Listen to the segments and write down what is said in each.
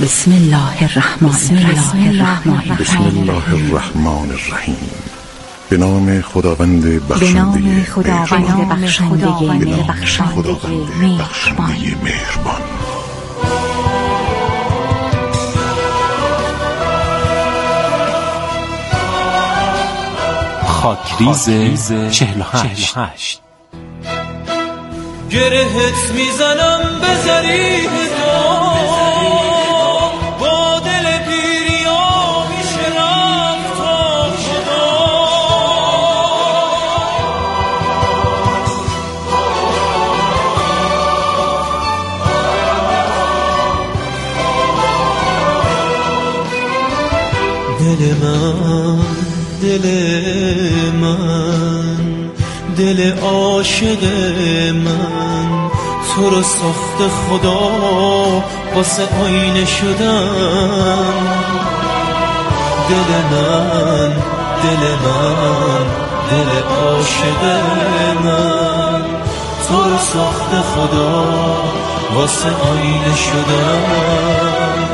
بسم الله الرحمن الرحیم. به نام خداوند بخشنده مهربان. خاکریز 48. گرهت میزنم به ذریح با دل پیریا میشه رفت تا خدا. دل عاشق من تو رو ساخته خدا واسه آینه شدم. دل عاشق من تو رو ساخته خدا واسه آینه شدم.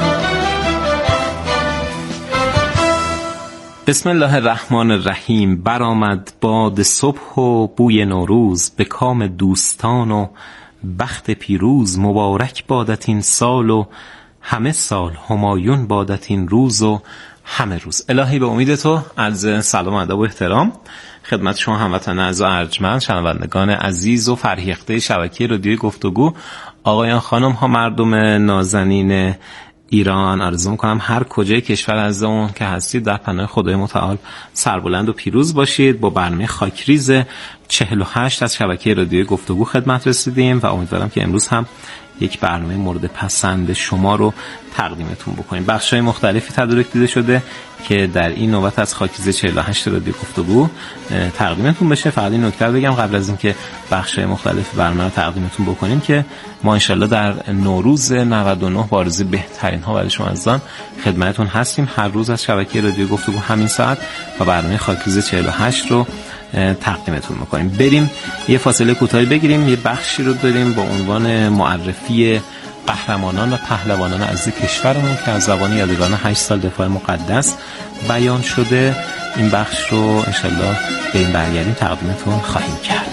بسم الله الرحمن الرحیم. برآمد باد صبح و بوی نوروز، به کام دوستان و بخت پیروز. مبارک بادت این سال و همه سال، همایون بادت این روز و همه روز. الهی به امید تو عرض سلام و ادب و احترام خدمت شما هموطنان عزیز و ارجمند، شنوندگان عزیز و فرهیخته شبکه رادیوی گفتگو، آقایان خانم ها، مردم نازنین ایران. آرزو میکنم هر کجای کشور عزیزمون که هستید در پناه خدای متعال سربلند و پیروز باشید. با برنامه خاکریز 48 از شبکه رادیوی گفتگو خدمت رسیدیم و امیدوارم که امروز هم یک برنامه مورد پسند شما رو تقدیمتون بکنیم. بخش‌های مختلفی تدارک دیده شده که در این نوبت از خاکریز 48 رادیو گفتگو تقدیمتون بشه. فقط این نکته بگم قبل از اینکه بخش‌های مختلف برنامه رو تقدیمتون بکنیم که ما انشالله در نوروز 99 با آرزوی بهترین ها برای شما عزیزان خدمتتون هستیم. هر روز از شبکه رادیو گفتگو همین ساعت و برنامه خاکریز 48 رو تقدیمتون میکنیم. بریم یه فاصله کوتاهی بگیریم. یه بخشی رو داریم با عنوان معرفی قهرمانان و پهلوانان عزیز کشورمون که از زبان یادگاران 8 سال دفاع مقدس بیان شده. این بخش رو انشالله به این برگردیم تقدیمتون خواهیم کرد.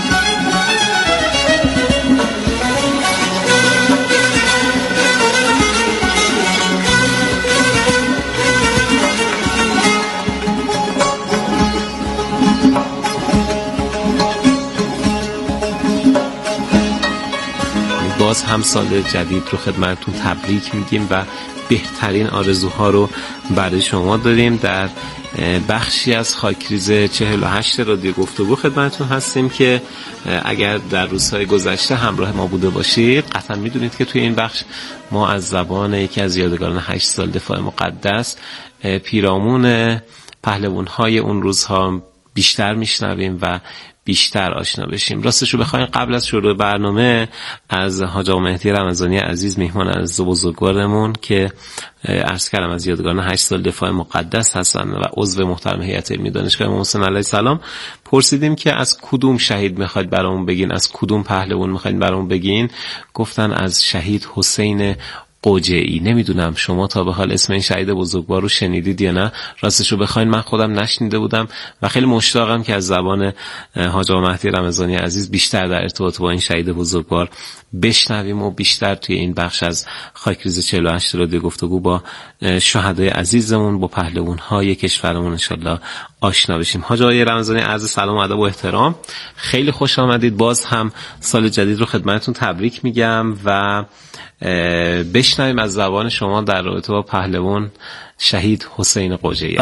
باز هم سال جدید رو خدمتتون تبریک میگیم و بهترین آرزوها رو برای شما داریم. در بخشی از خاکریز 48 رادیو گفتگو خدمتتون هستیم که اگر در روزهای گذشته همراه ما بوده باشید قطعا میدونید که توی این بخش ما از زبان یکی از یادگاران 8 سال دفاع مقدس پیرامون پهلوان‌های اون روزها بیشتر میشنویم و بیشتر آشنا بشیم. راستش رو بخواین قبل از شروع برنامه از حاج آقا مهدی رمضانی عزیز میهمان از بزرگوارمون که عرض کردم از یادگاران 8 سال دفاع مقدس هستن و عضو محترم هیئت علمی دانشگاه امام حسین علیه السلام پرسیدیم که از کدوم شهید میخواید برامون بگین، از کدوم پهلوان میخواید برامون بگین. گفتن از شهید حسین قجعی. نمیدونم شما تا به حال اسم این شهید بزرگوار رو شنیدید یا نه. راستش رو بخواین من خودم نشنیده بودم و خیلی مشتاقم که از زبان حاج آقا مهدی رمضانی عزیز بیشتر در ارتباط با این شهید بزرگوار بشنویم و بیشتر توی این بخش از خاکریز 48 رادیو گفتگو با شهدای عزیزمون، با پهلوان‌های کشورمون انشالله آشنا بشیم. حاج آقای رمضانی عرض سلام و ادب و احترام. خیلی خوش آمدید. باز هم سال جدید رو خدمتتون تبریک میگم و بشنویم از زبان شما در رابطه با پهلوان شهید حسین قجعی.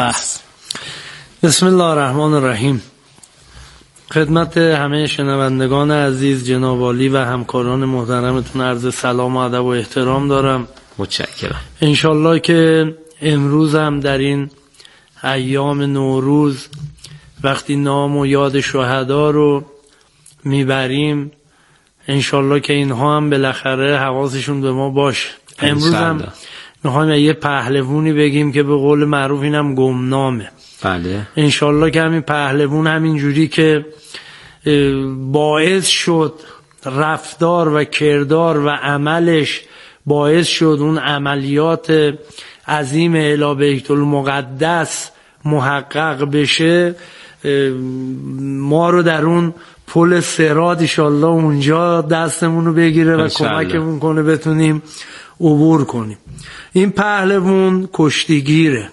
بسم الله الرحمن الرحیم. خدمت همه شنوندگان عزیز جناب عالی و همکاران محترمتون عرض سلام و ادب و احترام دارم. متشکرم. انشالله که امروز هم در این ایام نوروز وقتی نام و یاد شهدا رو میبریم انشالله که اینها هم بالاخره حواسشون به ما باشه. امروز هم میخوایم یه پهلوونی بگیم که به قول معروف اینم گمنامه. بله. انشالله که همین پهلوون همین جوری که باعث شد رفتار و کردار و عملش باعث شد اون عملیات عظیم الی بیت المقدس محقق بشه، ما رو در اون پل صراط ان شاءالله اونجا دستمون رو بگیره و کمکمون کنه بتونیم عبور کنیم. این پهلوان کشتیگیره،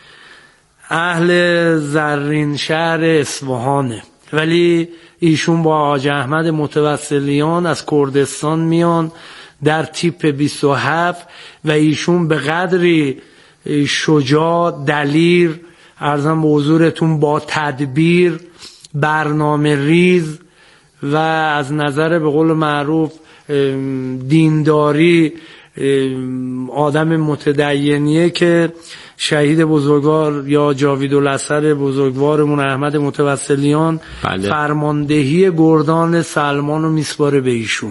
اهل زرین شهر اصفهانه، ولی ایشون با حاج احمد متوسلیان از کردستان میان در تیپ 27 و ایشون به قدری شجاع، دلیر، عرضم به حضورتون با تدبیر، برنامه ریز و از نظر به قول معروف دینداری آدم متدینیه که شهید بزرگوار یا جاویدالاسر بزرگوارمون احمد متوسلیان فرماندهی گردان سلمان رو میسپاره به ایشون.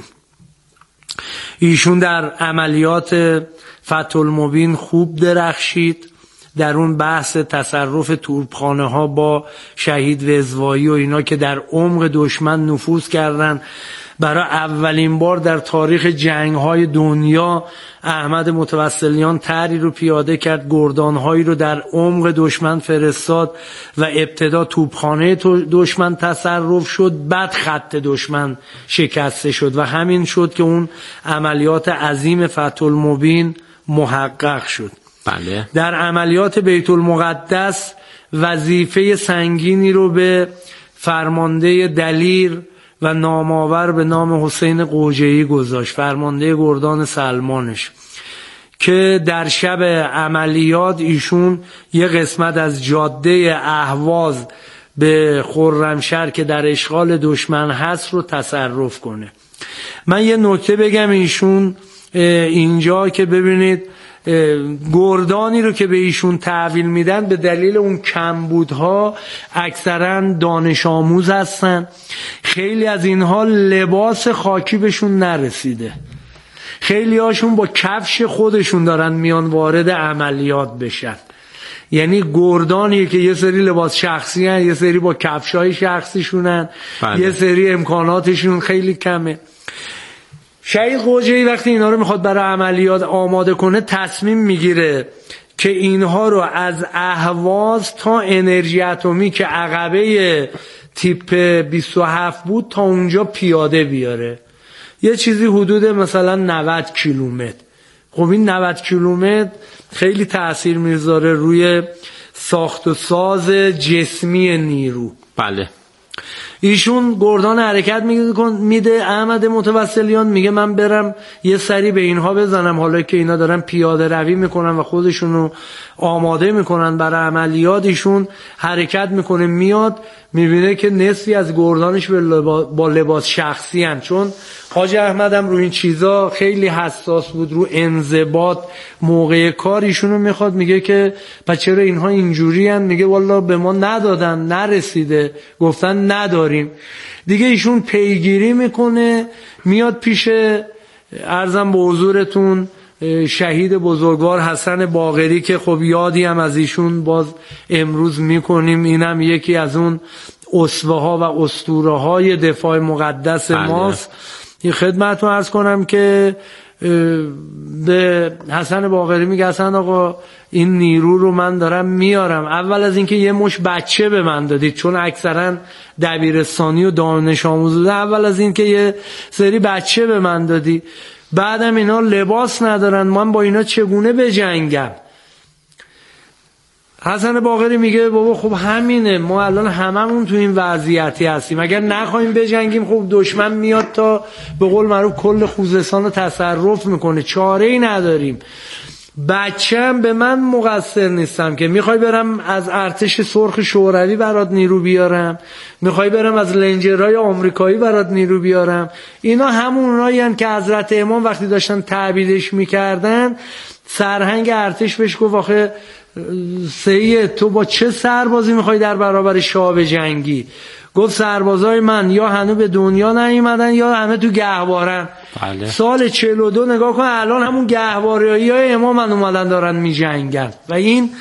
ایشون در عملیات فتح المبین خوب درخشید، در اون بحث تصرف توپخانه ها با شهید وزوایی و اینا که در عمق دشمن نفوذ کردن. برای اولین بار در تاریخ جنگ های دنیا احمد متوسلیان طرحی رو پیاده کرد، گردان هایی رو در عمق دشمن فرستاد و ابتدا توپخانه دشمن تصرف شد، بعد خط دشمن شکسته شد و همین شد که اون عملیات عظیم فتح المبین محقق شد. بله. در عملیات بیت المقدس وظیفه سنگینی رو به فرمانده دلیر و نامآور به نام حسین قوجه‌ای گذاشت، فرمانده گردان سلمانش، که در شب عملیات ایشون یه قسمت از جاده اهواز به خرمشهر که در اشغال دشمن هست رو تصرف کنه. من یه نکته بگم ایشون اینجا که ببینید گردانی رو که به ایشون تحویل میدن به دلیل اون کمبودها اکثرا دانش آموز هستن، خیلی از اینها لباس خاکی بهشون نرسیده، خیلی هاشون با کفش خودشون دارن میان وارد عملیات بشن. یعنی گردانیه که یه سری لباس شخصی هن، یه سری با کفشای شخصیشونن، یه سری امکاناتشون خیلی کمه. شهید قوجه‌ای وقتی اینا رو میخواد برای عملیات آماده کنه تصمیم میگیره که اینها رو از اهواز تا انرژی اتمی که عقبه تیپ 27 بود تا اونجا پیاده بیاره، یه چیزی حدود مثلا 90 کیلومتر. خب این 90 کیلومتر خیلی تأثیر میذاره روی ساخت و ساز جسمی نیرو. بله. ایشون گردان حرکت میده، احمد متوسلیان میگه من برم یه سری به اینها بزنم، حالا که اینا دارن پیاده روی میکنن و خودشونو آماده میکنن برای عملیات. ایشون حرکت میکنه، میاد میبینه که نصفی از گردانش با لباس شخصی هن، چون حاج احمد هم رو این چیزا خیلی حساس بود، رو انضباط موقع کار. ایشونو میخواد، میگه که پس چرا اینها اینجوری هن؟ میگه والا به ما ندادن، نرسیده، گفتن نداریم. دیگه ایشون پیگیری میکنه، میاد پیش عرضم به حضورتون شهید بزرگوار حسن باقری که خب یادی هم از ایشون باز امروز میکنیم، اینم یکی از اون اسوه ها و اسطوره های دفاع مقدس ماست. این خدمتتون عرض کنم که به حسن باقری میگه حسن آقا این نیرو رو من دارم میارم، اول از اینکه یه مش بچه به من دادید، چون اکثرا دبیرستانی و دانش آموز بوده، اول از اینکه یه سری بچه به من دادی، بعدم اینا لباس ندارن، من با اینا چگونه بجنگم؟ حسن باقری میگه بابا خب همینه، ما الان هممون تو این وضعیتی هستیم، اگر نخوایم بجنگیم خب دشمن میاد تا به قول معروف کل خوزستان رو تصرف میکنه، چاره ای نداریم. بچه‌م به من مقصر نیستم که میخوای برم از ارتش سرخ شوروی برات نیرو بیارم، میخوای برم از لنجرهای آمریکایی برات نیرو بیارم. اینا همونایی هستن که حضرت امام وقتی داشتن تعبیدش میکردن سرهنگ ارتش بهش گفت آخه سید تو با چه سربازی میخوای در برابر شاه بجنگی؟ گفت سربازای من یا هنوز به دنیا نیومدن یا همه تو گهوارن. بله. سال 42 نگاه کن، الان همون گهوارهایی های امام اومدن دارن میجنگن و این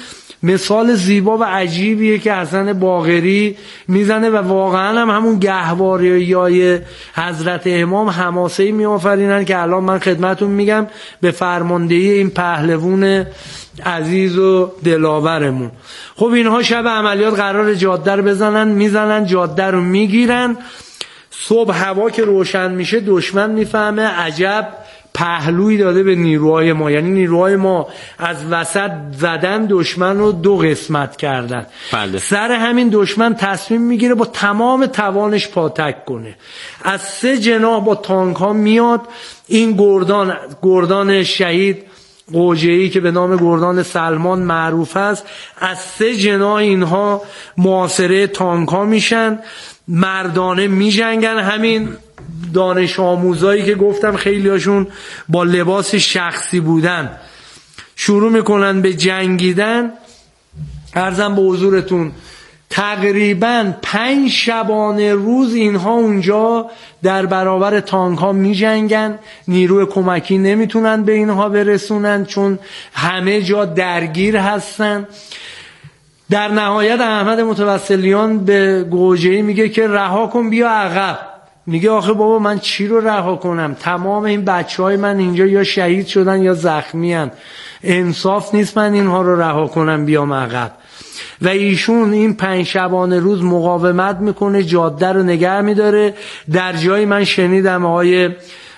مثال زیبا و عجیبیه که حسن باقری میزنه و واقعا هم همون گهواره‌ای حضرت امام حماسه‌ای میآفرینن که الان من خدمتون میگم به فرماندهی این پهلوون عزیز و دلاورمون. خب اینها شب عملیات قرار جاده رو بزنن، میزنن جاده رو میگیرن. صبح هوا که روشن میشه دشمن میفهمه عجب پهلوی داده به نیروهای ما، یعنی نیروهای ما از وسط زدن دشمن رو 2 قسمت کردن. بله. سر همین دشمن تصمیم میگیره با تمام توانش پاتک کنه، از 3 جناح با تانک ها میاد. این گردان شهید قوجه‌ای که به نام گردان سلمان معروف است، از 3 جناح اینها محاصره تانک ها میشن، مردانه میجنگن. همین دانش آموزایی که گفتم خیلی هاشون با لباس شخصی بودن شروع میکنن به جنگیدن. عرضم به حضورتون تقریبا 5 شبانه روز اینها اونجا در برابر تانک ها می جنگن. نیروی کمکی نمیتونن به اینها برسونن چون همه جا درگیر هستن. در نهایت احمد متوسلیان به گوجه‌ای میگه که رها کن بیا عقب. میگه آخه بابا من چی رو رها کنم، تمام این بچهای من اینجا یا شهید شدن یا زخمی هن، انصاف نیست من اینها رو رها کنم بیام عقب. و ایشون این 5 شبانه روز مقاومت میکنه، جاده رو نگه میداره. در جایی من شنیدم آقای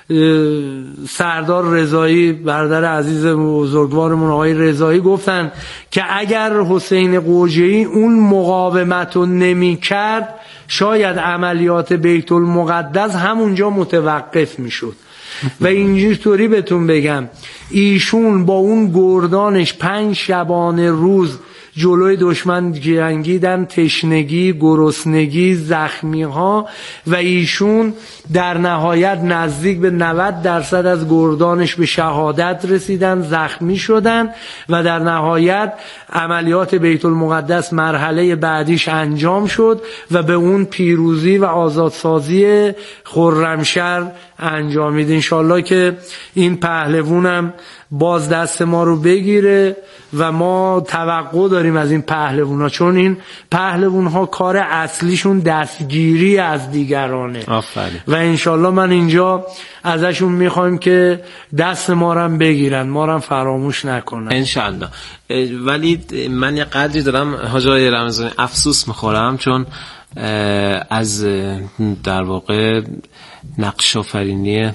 سردار رضایی برادر عزیز بزرگوارمون آقای رضایی گفتن که اگر حسین قوجه‌ای اون مقاومت رو نمی کرد شاید عملیات بیت المقدس همونجا متوقف میشد. و اینجوری بهتون بگم ایشون با اون گردانش 5 شبانه روز جلوی دشمن جنگیدن، تشنگی، گرسنگی، زخمی ها، و ایشون در نهایت نزدیک به 90% از گردانش به شهادت رسیدن، زخمی شدن و در نهایت عملیات بیت المقدس مرحله بعدیش انجام شد و به اون پیروزی و آزادسازی خرمشهر انجامید. انشالله که این پهلوونم باز دست ما رو بگیره و ما توقع داریم از این پهلوونا، چون این پهلوونها کار اصلیشون دستگیری از دیگرانه. آفرین. و انشالله من اینجا ازشون میخوایم که دست ما رو بگیرن، ما رو فراموش نکنن انشالله. ولی من یه قدری دارم حاج آقای رمضانی افسوس میخورم چون از در واقع نقش آفرینی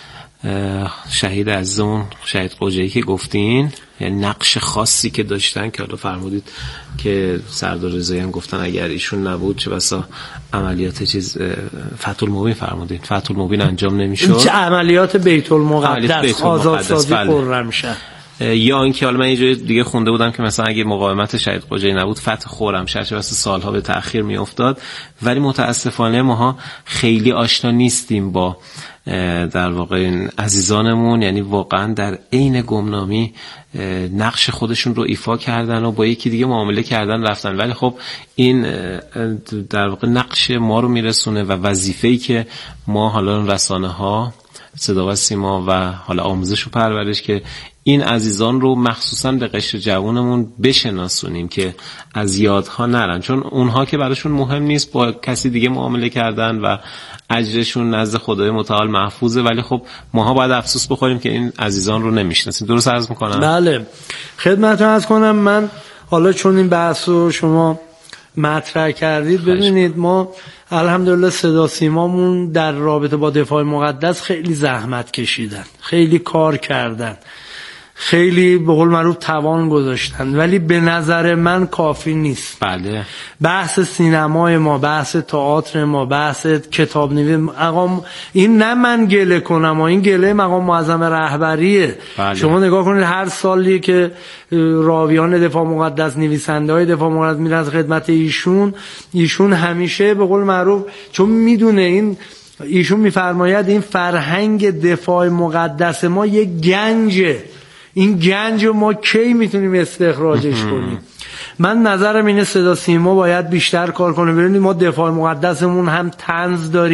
شهید عزیزمون شهید قوجه‌ای که گفتین، یعنی نقش خاصی که داشتن که حالا فرمودید که سردار رضایی هم گفتن اگر ایشون نبود چه بسا عملیات فتح المبین فرمودید فتح المبین انجام نمیشد، چه عملیات بیت المقدس آزادسازی خرمشهر. یا اینکه حالا من یه جای دیگه خونده بودم که مثلا اگه مقاومت شهید قوجه‌ای نبود فتح خرمشهر چه بسا سالها به تأخیر می افتاد. ولی متاسفانه ماها خیلی آشنا نیستیم با در واقع این عزیزانمون، یعنی واقعا در عین گمنامی نقش خودشون رو ایفا کردن و با یکی دیگه معامله کردن رفتن. ولی خب این در واقع نقش ما رو میرسونه و وظیفه‌ای که ما حالا رسانه ها صدا و سیما و حالا آموزش و پرورش که این عزیزان رو مخصوصا به قشر جوانمون بشناسونیم که از یادها نرن، چون اونها که براشون مهم نیست با کسی دیگه معامله کردن و اجرشون نزد خدای متعال محفوظه، ولی خب ماها باید افسوس بخوریم که این عزیزان رو نمیشناسیم. درست عرض میکنم؟ بله خدمتتون عرض کنم. من حالا چون این بحث رو شما مطرح کردید، ببینید ما الحمدلله صدا سیمامون در رابطه با دفاع مقدس خیلی زحمت کشیدن، خیلی کار کردن، خیلی به قول معروف توان گذاشتن، ولی به نظر من کافی نیست. بله. بحث سینمای ما، بحث تئاتر ما، بحث کتاب نویسی، مقام این نه من گله کنم و این گله مقام معظم رهبریه. بله. شما نگاه کنید هر سالی که راویان دفاع مقدس، نویسنده های دفاع مقدس میرن خدمت ایشون همیشه به قول معروف چون میدونه این ایشون میفرماید این فرهنگ دفاع مقدس ما یک گنجه، این گنج رو ما کی میتونیم استخراجش کنیم؟ من نظرم اینه صدا سیما باید بیشتر کار کنه. ببینید ما دفاع مقدسمون هم طنز داریم،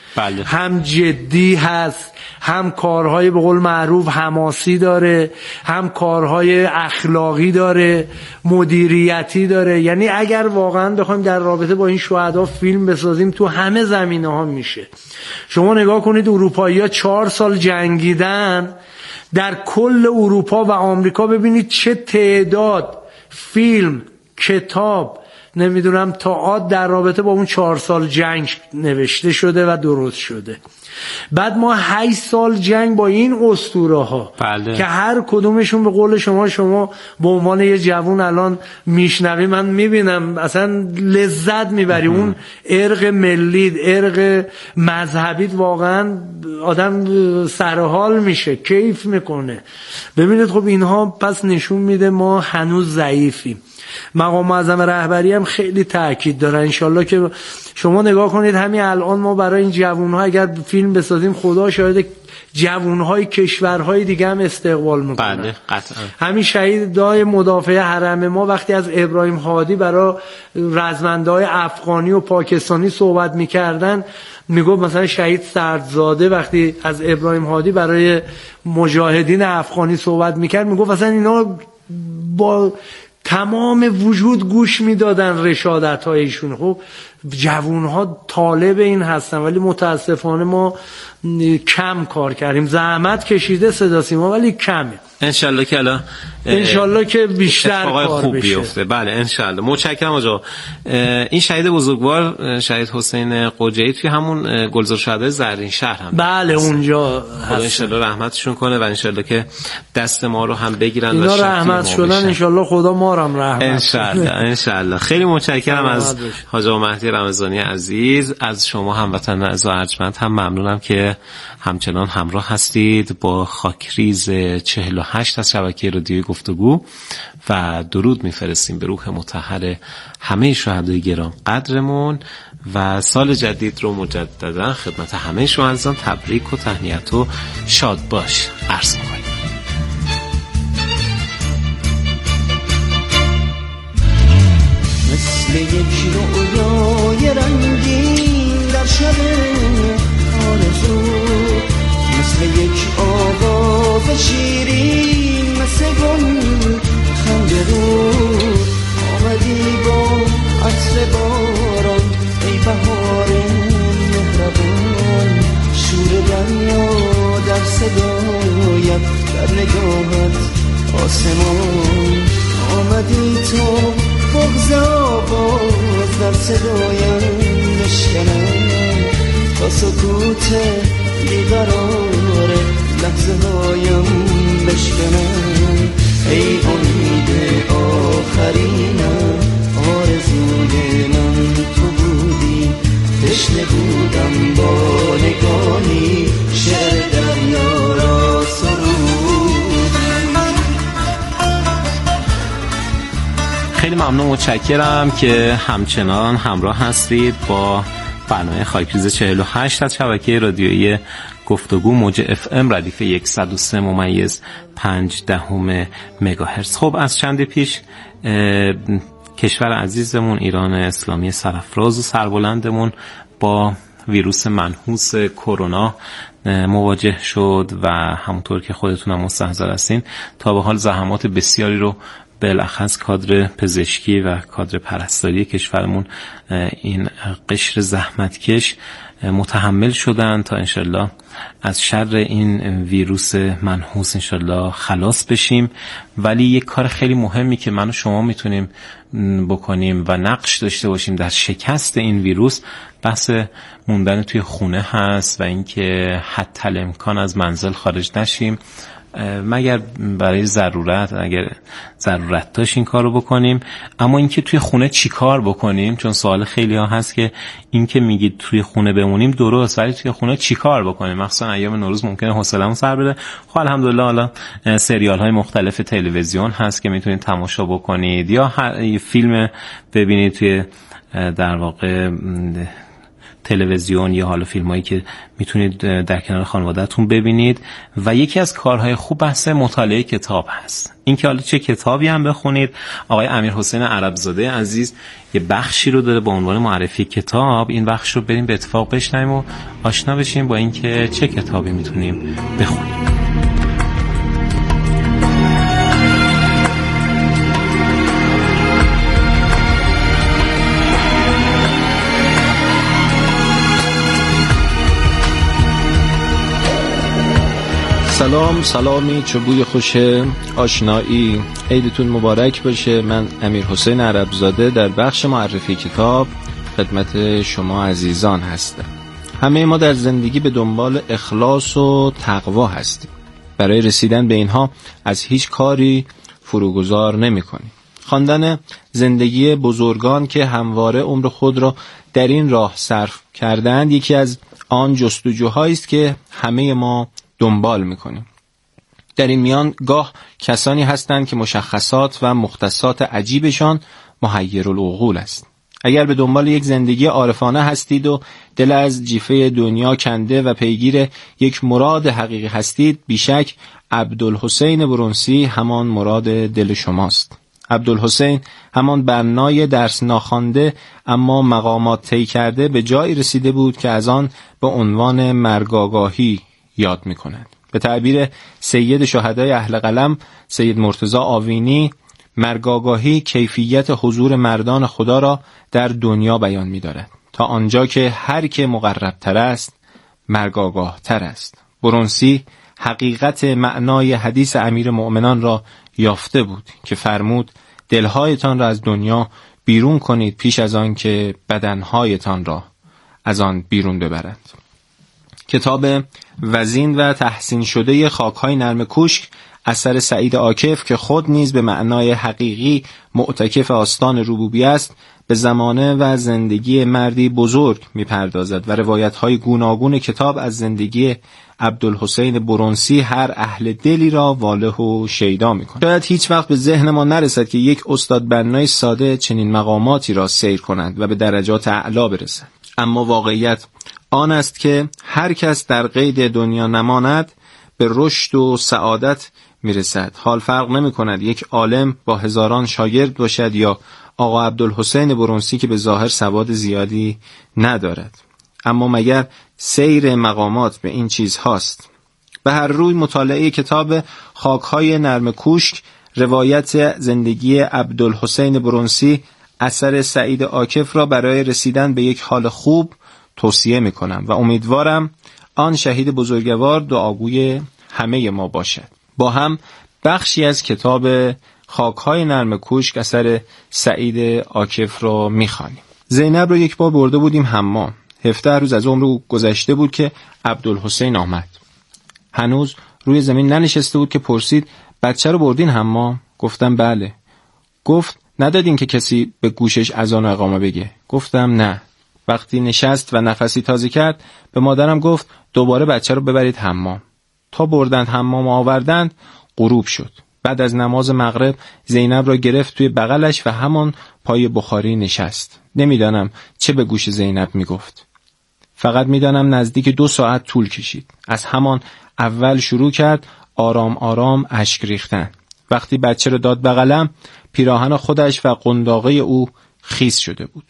بله. هم جدی هست، هم کارهای به قول معروف حماسی داره، هم کارهای اخلاقی داره، مدیریتی داره. یعنی اگر واقعا بخوایم در رابطه با این شهدا فیلم بسازیم تو همه زمینه‌ها میشه. شما نگاه کنید اروپایی‌ها 4 سال جنگیدن در کل اروپا و آمریکا، ببینید چه تعداد فیلم، کتاب، نمیدونم تئاتر در رابطه با اون 4 سال جنگ نوشته شده و درست شده. بعد ما 8 سال جنگ با این اسطوره ها که هر کدومشون به قول شما به عنوان یه جوون الان میشنوی، من میبینم اصلا لذت میبری. اون ارق ملی، ارق مذهبی، واقعا آدم سرحال میشه، کیف میکنه. ببینید خب اینها پس نشون میده ما هنوز ضعیفیم. مقام معظم رهبری هم خیلی تاکید داره. انشالله که شما نگاه کنید همین الان ما برای این جوان‌ها اگر فیلم بسازیم، خدا شاهد جوان‌های کشورهای دیگه هم استقبال میکنن. بله قطعا. همین شهیدای مدافع حرم ما وقتی از ابراهیم هادی برای رزمنده‌های افغانی و پاکستانی صحبت میکردن، میگفت مثلا شهید سردزاده وقتی از ابراهیم هادی برای مجاهدین افغانی صحبت میکرد، میگفت مثلا اینا با تمام وجود گوش میدادن رشادت هایشون. خب جوون ها طالب این هستن، ولی متاسفانه ما کم کار کردیم. زحمت کشیده صدا سیما ولی کمه. انشالله که الان انشالله که بیشتر کار خوب بشه. بیفته. بله انشالله. متشکرم آقا. این شهید بزرگوار شهید حسین قجایی توی همون گلزار شهدای زرین شهر هم بله هست. اونجا خدا انشالله رحمتشون کنه و انشالله که دست ما رو هم بگیرن اینا و شفیع رحمت شدن. انشالله خدا ما رو هم رحمت انشالله. انشالله. خیلی متشکرم از حاج آقا مهدی رمضانی عزیز. از شما هموطنان عزیز و ارجمند هم ممنونم که همچنان همراه هستید با خاکریز 48 از شبکه رادیوی گفتگو و درود میفرستیم به روح مطهر همه شهدای گران قدرمون و سال جدید رو مجددا خدمت همه شما عزیزان تبریک و تهنیت و شاد باش عرض می‌کنیم. مثل یک رویای رنگین در شب آرزو، مثل یک آواز شیرین، مثل گل خنده رو آمدی با عطر باران، ای بهار مهربان. شور دریا در صدایت، در نگاهت آسمان. آمدی تو بغض آواز در صدایم نشکنم، تا سکوت بیقرار لحظه هایم بشکنم. ای امید آخرینم، آرزوی من تو بودی، تشنه بودم با نگاهی شعر دریا را خیلی ممنون و متشکرم که همچنان همراه هستید با برنامه خاکریز 48 از شبکه رادیویی گفتگو موج FM ردیف 103.5 مگاهرتز. خب از چند پیش کشور عزیزمون ایران اسلامی سرفراز و سربلندمون با ویروس منحوس کرونا مواجه شد و همونطور که خودتون هم مستحضر هستین تا به حال زحمات بسیاری رو بالاخص کادر پزشکی و کادر پرستاری کشورمون این قشر زحمتکش متحمل شدن تا انشالله از شر این ویروس منحوس انشالله خلاص بشیم. ولی یک کار خیلی مهمی که من و شما میتونیم بکنیم و نقش داشته باشیم در شکست این ویروس بحث موندن توی خونه هست و اینکه حتی الامکان از منزل خارج نشیم مگر برای ضرورت، اگر ضرورت داشت این کار رو بکنیم. اما اینکه توی خونه چی کار بکنیم، چون سوال خیلی ها هست که اینکه میگید توی خونه بمونیم درست، ولی توی خونه چی کار بکنیم؟ مخصوصا ایام نوروز ممکنه حوصله‌مون سر بره. خب الحمدلله حالا سریال های مختلف تلویزیون هست که میتونید تماشا بکنید یا فیلم ببینید توی در واقع تلویزیون یا حالا فیلمایی که میتونید در کنار خانواده‌تون ببینید. و یکی از کارهای خوب بحث مطالعه کتاب هست. این که حالا چه کتابی هم بخونید. آقای امیرحسین عربزاده عزیز یه بخشی رو داره با عنوان معرفی کتاب. این بخش رو بریم به اتفاق بشنویم و آشنا بشیم با اینکه چه کتابی میتونیم بخونیم. سلامی چه بوی خوشه، آشنایی، عیدتون مبارک باشه. من امیرحسین عربزاده در بخش معرفی کتاب خدمت شما عزیزان هستم. همه ما در زندگی به دنبال اخلاص و تقوا هستیم. برای رسیدن به اینها از هیچ کاری فروگذار نمی کنیم. خواندن زندگی بزرگان که همواره عمر خود را در این راه صرف کردند یکی از آن جستجوهایی است که همه ما دنبال میکنیم. در این میان گاه کسانی هستند که مشخصات و مختصات عجیبشان محیرالعقول است. اگر به دنبال یک زندگی عارفانه هستید و دل از جیفه دنیا کنده و پیگیر یک مراد حقیقی هستید، بیشک عبدالحسین برونسی همان مراد دل شماست. عبدالحسین همان بنای درس ناخوانده اما مقامات طی کرده به جایی رسیده بود که از آن به عنوان مرگاگاهی یاد می کند. به تعبیر سید شهدای اهل قلم سید مرتضی آوینی، مرگاگاهی کیفیت حضور مردان خدا را در دنیا بیان می دارد. تا آنجا که هر که مقرب تر است مرگاگاه تر است. برونسی حقیقت معنای حدیث امیر مؤمنان را یافته بود که فرمود دلهایتان را از دنیا بیرون کنید پیش از آن که بدنهایتان را از آن بیرون ببرند. کتاب وزین و تحسین شده خاک‌های نرم کوشک اثر سعید عاکف که خود نیز به معنای حقیقی معتکف آستان ربوبیه است، به زمانه و زندگی مردی بزرگ می‌پردازد و روایت‌های گوناگون کتاب از زندگی عبدالحسین برونسی هر اهل دلی را واله و شیدا می‌کند. شاید هیچ وقت به ذهن ما نرسد که یک استاد بنای ساده چنین مقاماتی را سیر کند و به درجات اعلی برسد. اما واقعیت آن است که هر کس در قید دنیا نماند به رشد و سعادت میرسد. حال فرق نمی کند یک عالم با هزاران شاگرد باشد یا آقا عبدالحسین برونسی که به ظاهر سواد زیادی ندارد. اما مگر سیر مقامات به این چیز هاست؟ به هر روی مطالعه کتاب خاک‌های نرم کوشک روایت زندگی عبدالحسین برونسی اثر سعید عاکف را برای رسیدن به یک حال خوب توصیه میکنم و امیدوارم آن شهید بزرگوار دعاگوی همه ما باشد. با هم بخشی از کتاب خاک‌های نرم کوشک اثر سعید عاکف را میخوانیم. زینب رو یک بار برده بودیم حمام. 17 روز از عمر او گذشته بود که عبدالحسین آمد. هنوز روی زمین ننشسته بود که پرسید بچه رو بردین حمام؟ گفتم بله. گفت ندادین که کسی به گوشش اذان و اقامه بگه؟ گفتم نه. وقتی نشست و نفسی تازه کرد به مادرم گفت دوباره بچه رو ببرید حمام. تا بردند حمام و آوردند غروب شد. بعد از نماز مغرب زینب را گرفت توی بغلش و همان پای بخاری نشست. نمیدانم چه به گوش زینب میگفت. فقط میدانم نزدیک 2 ساعت طول کشید. از همان اول شروع کرد آرام آرام اشک ریختن. وقتی بچه رو داد بغلم پیراهن خودش و قنداقه او خیس شده بود.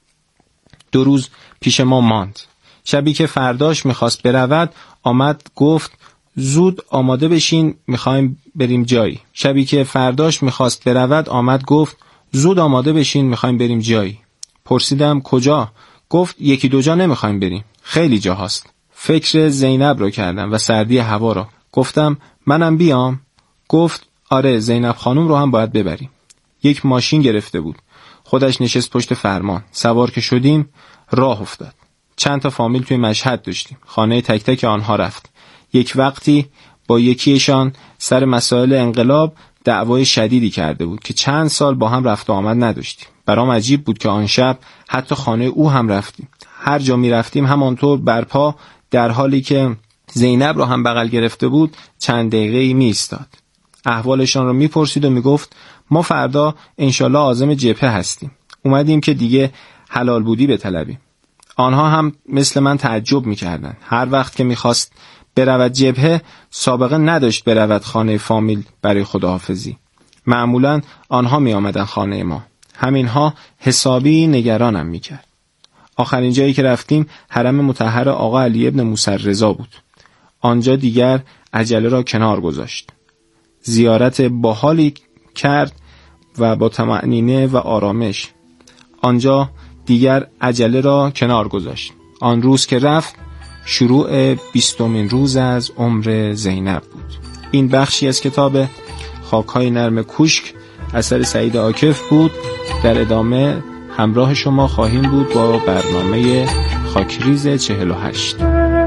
2 روز پیش ما ماند. شبی که فرداش میخواست برود آمد گفت زود آماده بشین میخوایم بریم جایی. شبی که فرداش میخواست برود آمد گفت زود آماده بشین میخوایم بریم جایی. پرسیدم کجا؟ گفت 1-2 جا نمیخوایم بریم، خیلی جا هست. فکر زینب رو کردم و سردی هوا رو. گفتم منم بیام؟ گفت آره زینب خانم رو هم باید ببریم. یک ماشین گرفته بود. خودش نشست پشت فرمان. سوار که شدیم راه افتاد. چند تا فامیل توی مشهد داشتیم. خانه تک تک آنها رفت. یک وقتی با یکیشان سر مسائل انقلاب دعوای شدیدی کرده بود که چند سال با هم رفت و آمد نداشتیم. برام عجیب بود که آن شب حتی خانه او هم رفتیم. هر جا می رفتیم همانطور برپا، در حالی که زینب رو هم بغل گرفته بود چند دقیقه‌ای می ایستاد. احوالشان رو می پرسید و می گفت ما فردا انشالله عازم جبهه هستیم. اومدیم که دیگه حلال بودی بطلبیم. آنها هم مثل من تعجب می‌کردند. هر وقت که می‌خواست برود جبهه، سابقه نداشت برود خانه فامیل برای خداحافظی. معمولاً آنها می‌آمدند خانه ما. همینها حسابی نگرانم می‌کرد. آخرین جایی که رفتیم حرم مطهر آقا علی ابن موسی رضا بود. آنجا دیگر عجله را کنار گذاشت. زیارت باحالی کرد و با طمأنینه و آرامش. آنجا دیگر عجله را کنار گذاشت. آن روز که رفت شروع 20مین روز از عمر زینب بود. این بخشی از کتاب خاک‌های نرم کوشک اثر سعید عاکف بود. در ادامه همراه شما خواهیم بود با برنامه خاکریز 48.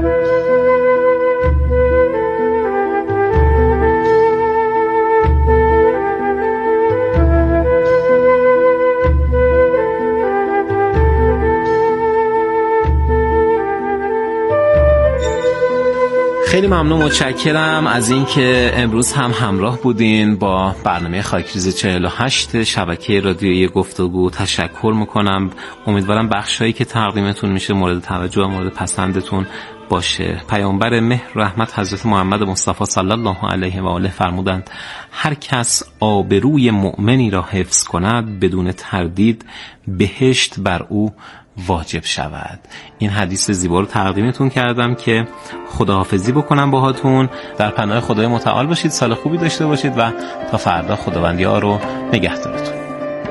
خیلی ممنون، متشکرم از اینکه امروز هم همراه بودین با برنامه خاکریز 48 شبکه رادیویی گفتگو. تشکر میکنم. امیدوارم بخشایی که تقدیمتون میشه مورد توجه و مورد پسندتون باشه. پیامبر مهر رحمت حضرت محمد مصطفی صلی الله علیه و آله فرمودند هر کس آبروی مؤمنی را حفظ کند بدون تردید بهشت بر او واجب شود. این حدیث زیبا رو تقدیمتون کردم که خداحافظی بکنم باهاتون. در پناه خدای متعال باشید، سال خوبی داشته باشید و تا فردا خداوند یار و نگهدارتون.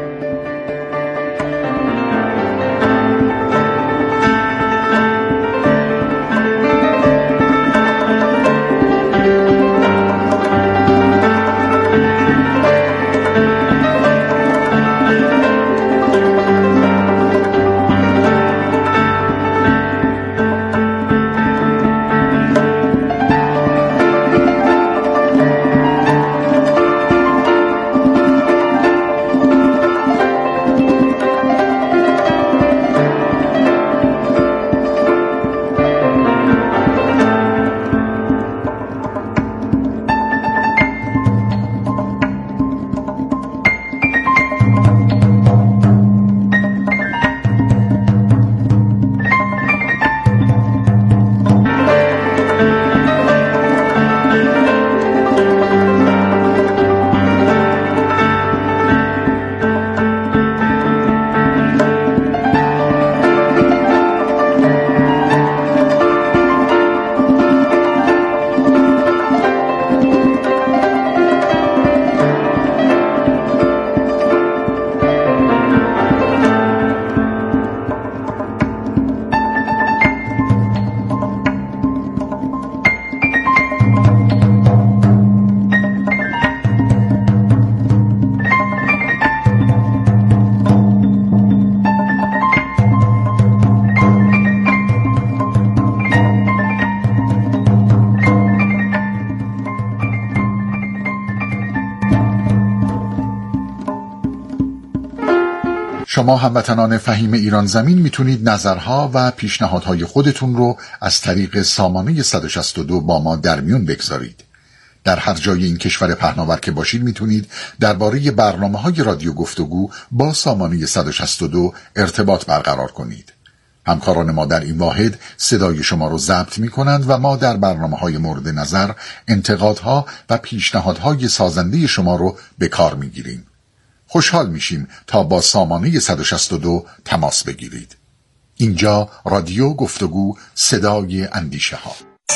شما هموطنان فهیم ایران زمین میتونید نظرها و پیشنهادهای خودتون رو از طریق سامانه 162 با ما در میون بگذارید. در هر جای این کشور پهناور که باشید میتونید درباره برنامه‌های رادیو گفتگو با سامانه 162 ارتباط برقرار کنید. همکاران ما در این واحد صدای شما رو ضبط میکنند و ما در برنامه‌های مورد نظر انتقادها و پیشنهادهای سازنده شما رو به کار میگیریم. خوشحال میشیم تا با سامانه 162 تماس بگیرید. اینجا رادیو گفتگو، صدای اندیشه ها.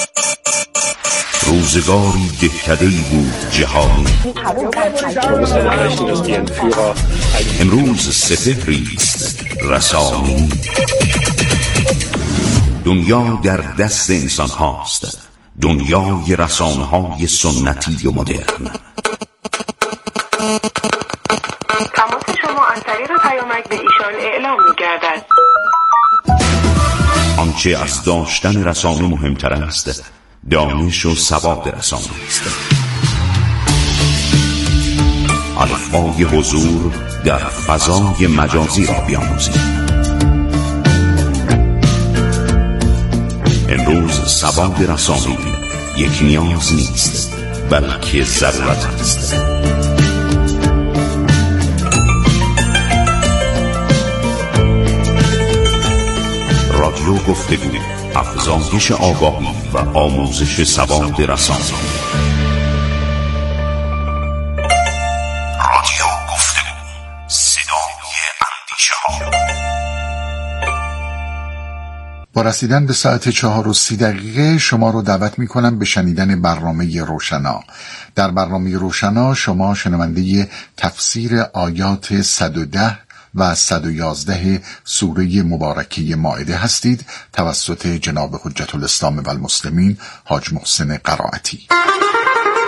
روزگاری دهکده‌ای بود جهانی، امروز سپهری است رسانی. دنیا در دست انسان هاست، دنیای رسانه های سنتی و مدرن. تماس شما از طریق پیامک به ایشان اعلام می‌گردد. آنچه از داشتن رسانه مهمتر است دانش و سواد رسانه است. الفبای حضور در فضای مجازی را بیاموزید. امروز سواد رسانه یک نیاز نیست بلکه ضرورت است. رادیو گفتگو، افزایش آگاهی و آموزش سواد رسانه. رادیو گفتگو، صدای اندیشه ها. با رسیدن به ساعت 4:30 شما رو دعوت می کنم به شنیدن برنامه روشنا. در برنامه روشنا شما شنونده تفسیر آیات 110 و 111 سوره مبارکه مائده هستید توسط جناب حجت الاسلام و المسلمین حاج محسن قرائتی.